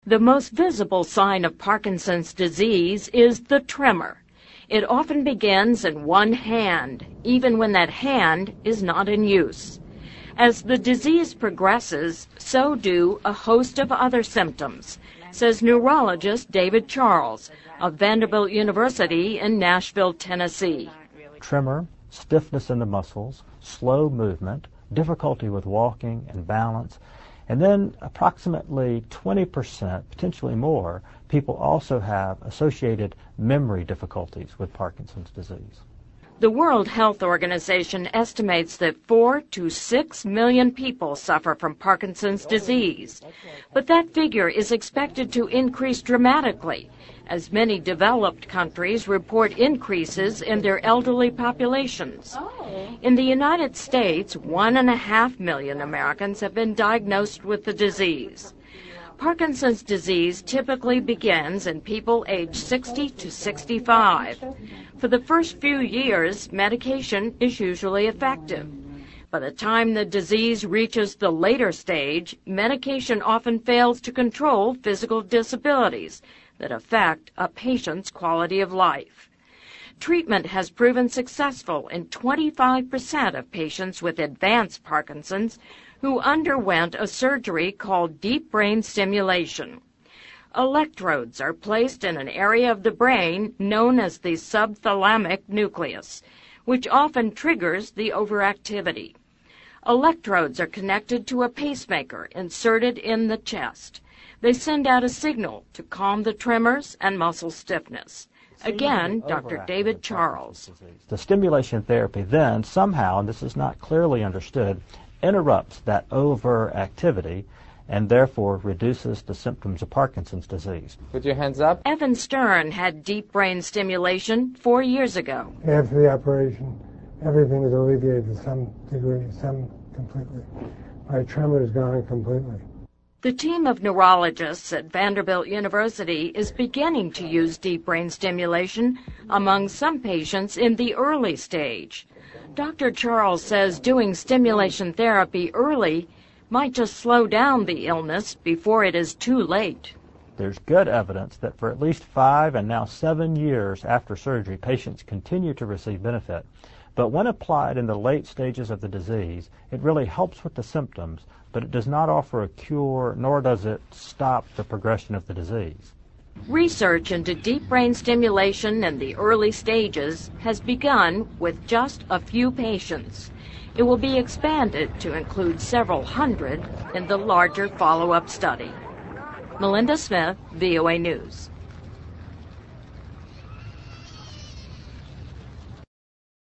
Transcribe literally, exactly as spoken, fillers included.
The most visible sign of Parkinson's disease is the tremor. It often begins in one hand, even when that hand is not in use. As the disease progresses, so do a host of other symptoms, says neurologist David Charles of Vanderbilt University in Nashville, Tennessee. Tremor, stiffness in the muscles, slow movement, difficulty with walking and balance, and then approximately twenty percent, potentially more, people also have associated memory difficulties with Parkinson's disease. The World Health Organization estimates that four to six million people suffer from Parkinson's disease, but that figure is expected to increase dramatically as many developed countries report increases in their elderly populations. In the United States, one and a half million Americans have been diagnosed with the disease. Parkinson's disease typically begins in people aged sixty to sixty-five. For the first few years, medication is usually effective. By the time the disease reaches the later stage, medication often fails to control physical disabilities that affect a patient's quality of life. Treatment has proven successful in twenty-five percent of patients with advanced Parkinson's who underwent a surgery called deep brain stimulation. Electrodes are placed in an area of the brain known as the subthalamic nucleus, which often triggers the overactivity. Electrodes are connected to a pacemaker inserted in the chest. They send out a signal to calm the tremors and muscle stiffness. Again, Doctor David Charles. The stimulation therapy then somehow, and this is not clearly understood, interrupts that overactivity and therefore reduces the symptoms of Parkinson's disease. Put your hands up. Evan Stern had deep brain stimulation four years ago. After the operation, everything was alleviated to some degree, some completely. My tremor is gone completely. The team of neurologists at Vanderbilt University is beginning to use deep brain stimulation among some patients in the early stage. Doctor Charles says doing stimulation therapy early might just slow down the illness before it is too late. There's good evidence that for at least five and now seven years after surgery, patients continue to receive benefit. But when applied in the late stages of the disease, it really helps with the symptoms, but it does not offer a cure, nor does it stop the progression of the disease. Research into deep brain stimulation in the early stages has begun with just a few patients. It will be expanded to include several hundred in the larger follow-up study. Melinda Smith, V O A News.